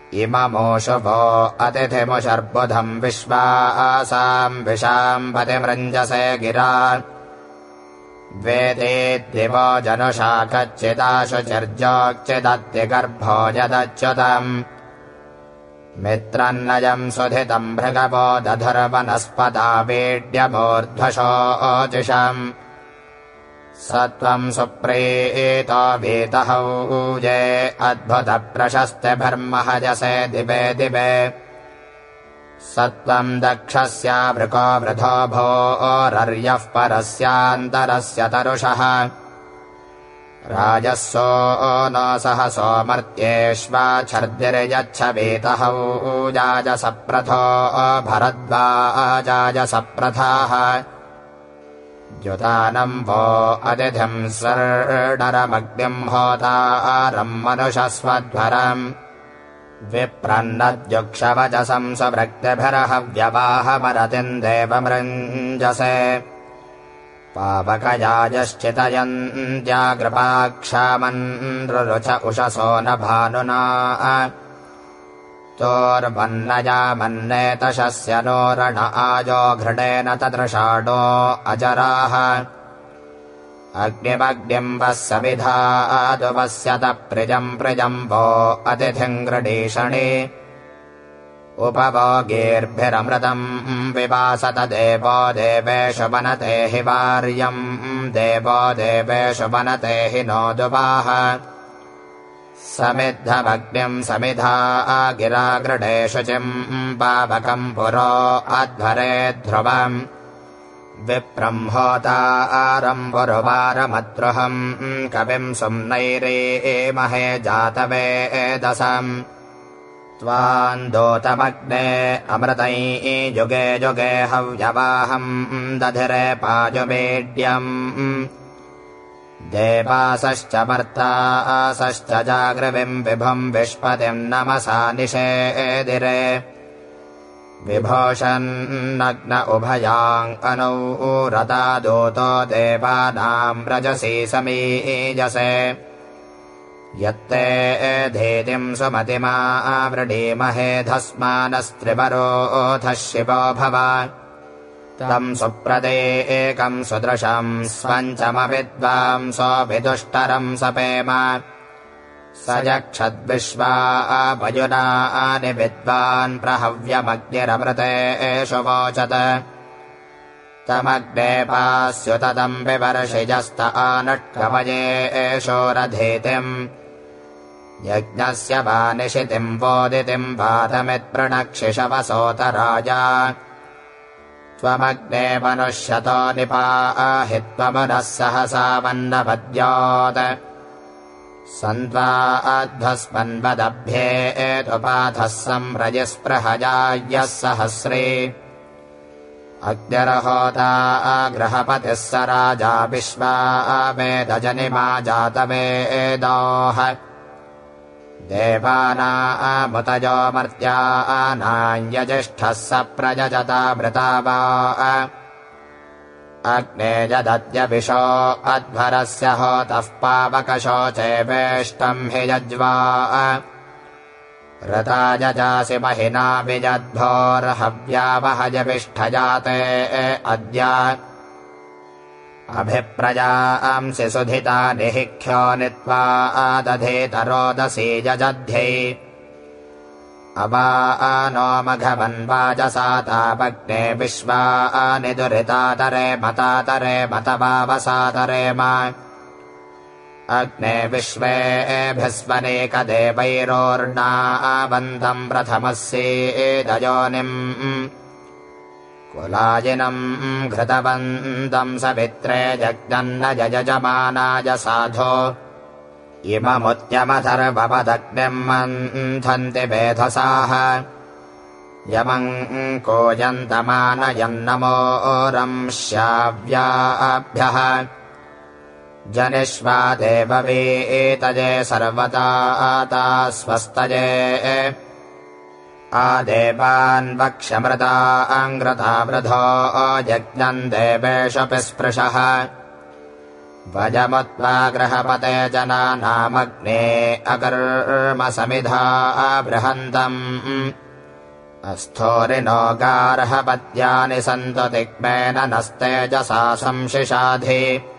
इममोषुभो अतिथिमुषर्बुधम् विश्वासाम् विशाम् पतिमृञ्जसे गिरा द्वेते दिवो जनुषा कच्चिदाशुचिर्जोक्चिदत्तिगर्भो यदच्युतम् मित्रन्नयम् सुधितम् भृगवो दधुर्वनस्पता वीड्यमूर्ध्वशोऽजिषम् सत्वम् सुप्रीतो वीतहौजे अद्भुतप्रशस्तिभिर्महजसे दिवे दिवे सत्वम् दक्षस्यावृको वृधो भोरर्यः परस्यान्तरस्य तरुषः राजस्सो न सहसो मर्त्येष्वाच्छर्दिर्यच्छवीतहौजाजसप्रथो भरद्वाजाजसप्रथाः द्युतानम् वो अतिथिम् सर्णरमग्निम् होतारम् मनुषस्वध्वरम् विप्रन्नद्युक्षवचसं स्वभृक्तिभिर्हव्यवाहमरतिम् देवमृञ्जसे पावकयाजश्चितयन्त्याकृपाक्षामन्रुरुच उषसो न भानुना तोर्वन्नया मन्नेतशस्य नो रण आजो घृणेन तदृषाणो अजराः अग्निमग्निम् वः समिधादुपस्यत प्रिजम् प्रिजम् वो अतिथिम् गृणीषणि उपभोगीर्भिरमृतम् विवासत देवो देवेषु वनते हि वार्यम् देवो देवेषु वनते हि नोदुवाह समिद्धमग्निम् समिधा गिरा गृणेषु चिम् पावकम् पुरो अध्वरे ध्रुवम् विप्रम् होतारम् पुरुवारमद्रुहम् कविम् सुम्नैरीमहे जातवेदसम् त्वान्दोतमग्ने अमृतैः युगे युगे हव्यवाहम् दधिरे पाजुमेड्यम् देवासश्च मर्तासश्च जागृविम् विभुम् विष्पतिम् नमसा निषेदिरे विभूषन्नग्न उभयाङ्कनौ रता दूतो देवानाम् रजसी समीजसे यत्ते धेतिम् सुमतिमावृणीमहे धस्मानस्त्रिवरोऽथः शिवो भव तम् सुप्रदेकम् सुदृशम् स्वञ्चमविद्वांसो विदुष्टरम् सपेम स यक्षद्विश्वापयुनानि विद्वान् प्रहव्यमग्निरमृतेषु वोचत तमग्ने पास्युतदम् विवर्षिजस्त आनट्कमयेषु रधेतिम् यज्ञस्य वा निशितिम् वोदितिम् वातमित्प्रणक्षिषवसोत राजा त्वमग्ने मनुष्यतो निपाहि त्वमुनः सहसा वन्नपद्योत् सन्त्वा अध्वस्मन्वदभ्येतुपाथः संरजिस्पृहजायः सहस्रे अग्निर्होता गृहपतिः स राजा विश्वावेदजनिमा जातवेदोः देवानामुतयो मर्त्यानाञ्यजिष्ठः स प्रयजतामृता वा अग्ने यदद्यविशो अध्वरस्य होतः पावकशोचे वेष्टम् हि यज्वा रतायजासि महिना विजद्भोर्हव्यावहयविष्ठजाते अद्य अभिप्रजांसि सुधिता निहिख्यो नित्वा दधेतरोदसी यजध्यै अवा मघवन्वाजसा तावग्ने विश्वानि दुरितातरे मतवावसातरेम अग्ने विश्वेभिस्वनेकदेवैरोर्णावन्तम् प्रथमस्येदयोनिम् कुलाजिनम् घृतवन्तम् सवित्रे जग्नन्न यजमानाय साधो इममुद्यमथर्वपदग्निम् मन्थन्ति वेधसाः यमम् कोयन्तमानयन्नमोरंश्याव्याभ्यः जनिष्वा देववीतये सर्वता स्वस्तये आदेवान् वक्ष्यमृता अङ्घ्रता वृधो यज्ञम् देवेषु स्पृशः वजमुत्वा गृहपते जनानामग्ने अकर्म समिधा बृहन्तम् अस्थोरिनो गार्हपत्यानि सन्तु तिग्मेन नस्तेजसा संशिशाधि